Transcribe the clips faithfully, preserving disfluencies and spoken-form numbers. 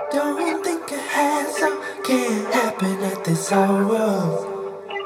Don't think it has or can't happen at this hour.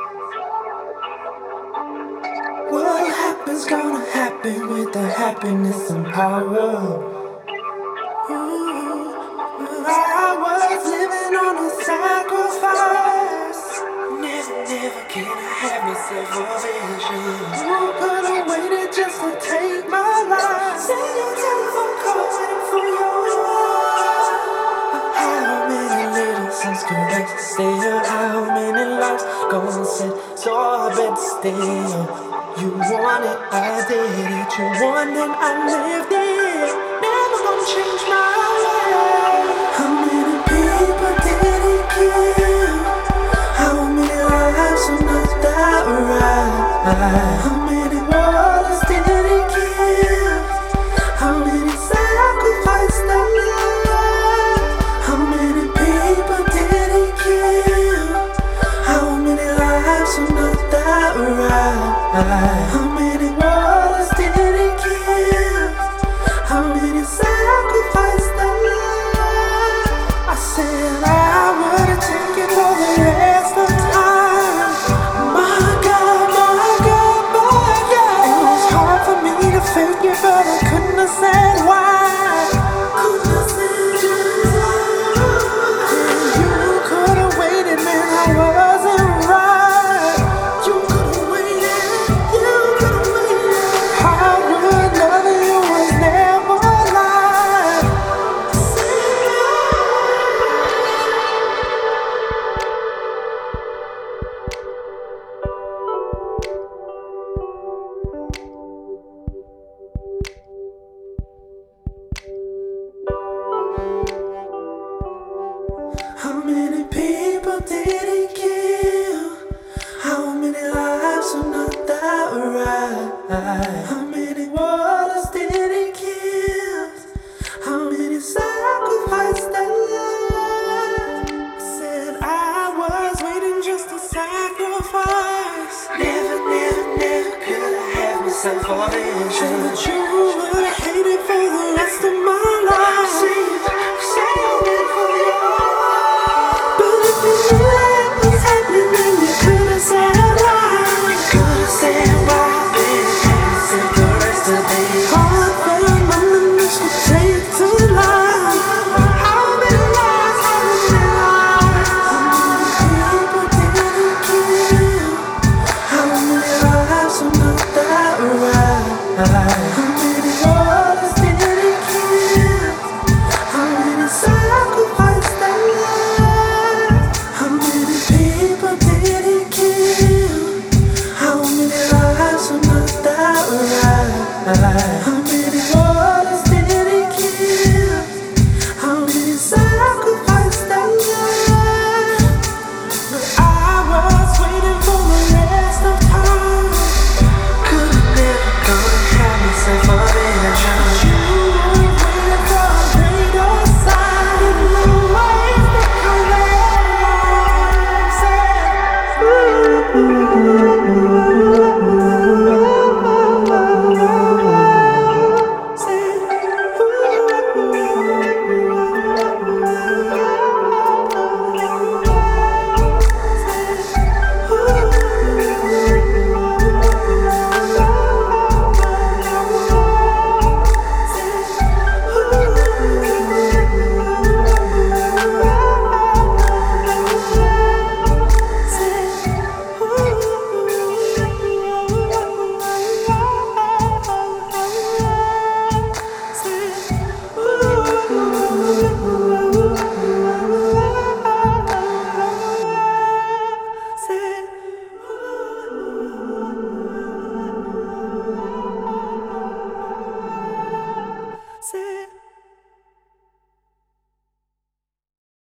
What happens gonna happen with the happiness and power. Ooh, I was living on a sacrifice. Never, never can I have myself a vision. Who could have waited just to take my life? Send your telephone call waiting for yours. How many little sons could I steal? How many lives gonna set sorbet still? You want it, I did it. You want it, I lived it. Never gonna change my way. How many people did he kill? How many lives are not that right? How many brothers did he kill? How many sacrificed their lives? How many people did he kill? How many lives are not that right? How many brothers did he kill? How many sacrificed their lives? I said I would've taken for the rest of time. My God, my God, my God. It was hard for me to fake it, but I couldn't have said why. Couldn't have said why. You could have waited, man, I wasn't right. You could have waited, you could have waited. I would love you was never alive. How many people did he kill? How many lives are not that right? How many waters did he kill? How many sacrificed their lives? Said I was waiting just to sacrifice. Never, never, never could I have myself a vision. But you